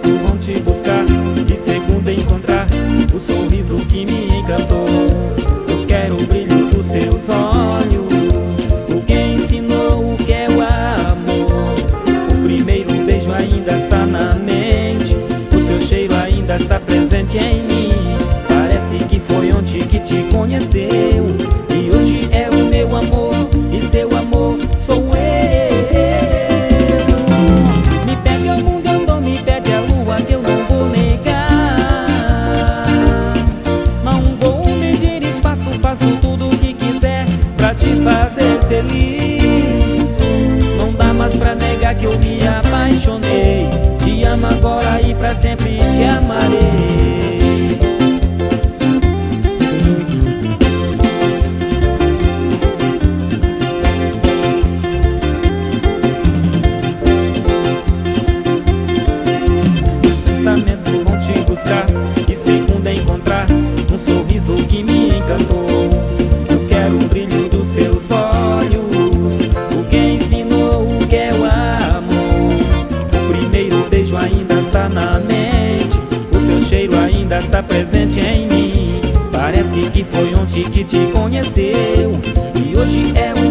pensamento vão te buscar, e segundo encontrar o sorriso que me encantou. Eu quero o brilho dos seus olhos, o que ensinou o que é o amor. O primeiro beijo ainda está na mente, o seu cheiro ainda está presente em mim. Parece que foi ontem que te conheceu, e hoje é o meu amor, e seu amor sou eu. Me pede ao mundo, eu dou, me pede a lua, que eu não vou negar. Não vou medir espaço, faço tudo o que quiser pra te fazer feliz. Não dá mais pra negar que eu me apaixonei. Te amo agora e pra sempre te amarei. Vão te buscar, e segundo encontrar um sorriso que me encantou. Eu quero o brilho dos seus olhos, o que ensinou o que é o amor. O primeiro beijo ainda está na mente, o seu cheiro ainda está presente em mim. Parece que foi ontem que te conheceu, e hoje é o